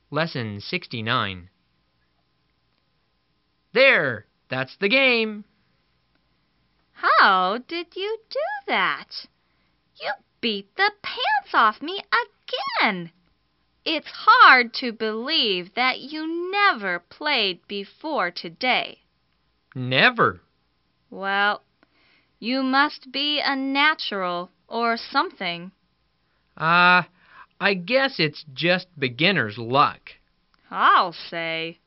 Lesson 69. There! That's the game. How did you do that? You beat the pants off me again. It's hard to believe that you never played before today. Never. Well, you must be a natural or something. I guess it's just beginner's luck. I'll say.